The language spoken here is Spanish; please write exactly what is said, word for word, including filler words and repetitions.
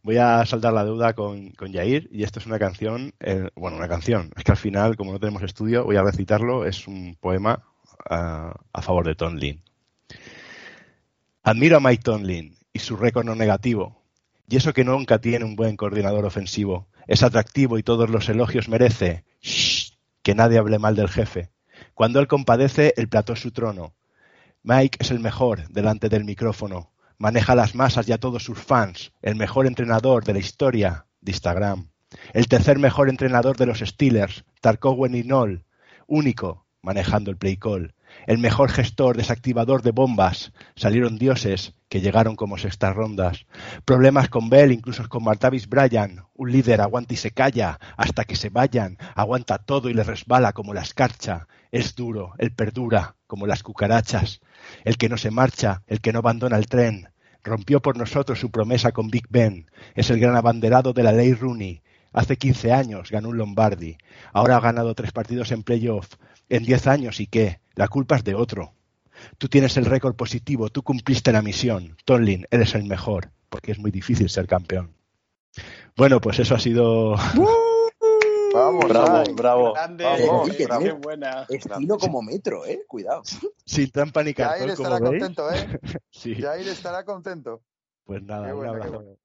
voy a saldar la deuda con, con Yair, y esto es una canción, eh, bueno, una canción, es que al final, como no tenemos estudio, voy a recitarlo, es un poema uh, a favor de Tomlin. Admiro a Mike Tomlin y su récord no negativo, y eso que nunca tiene un buen coordinador ofensivo. Es atractivo y todos los elogios merece. Shh, que nadie hable mal del jefe. Cuando él compadece, el plató es su trono. Mike es el mejor delante del micrófono. Maneja a las masas y a todos sus fans. El mejor entrenador de la historia de Instagram. El tercer mejor entrenador de los Steelers, Tarkowen y Noll. Único, manejando el play call. El mejor gestor desactivador de bombas. Salieron dioses que llegaron como sextas rondas. Problemas con Bell, incluso con Martavis Bryant. Un líder aguanta y se calla hasta que se vayan. Aguanta todo y le resbala como la escarcha. Es duro, él perdura como las cucarachas. El que no se marcha, el que no abandona el tren. Rompió por nosotros su promesa con Big Ben. Es el gran abanderado de la ley Rooney. Hace quince años ganó un Lombardi. Ahora ha ganado tres partidos en playoff. En diez años, ¿y qué? La culpa es de otro. Tú tienes el récord positivo, tú cumpliste la misión. Tomlin, eres el mejor, porque es muy difícil ser campeón. Bueno, pues eso ha sido... Vamos, bravo, ay, bravo. Grande, Vamos, qué bravo. qué buena. Estilo como Metro, ¿eh? Cuidado. Sin trampa ni Jair cartón, como estará veis. contento, ¿eh? Sí. Jair estará contento. Pues nada, Qué un buena, qué abrazo. buena.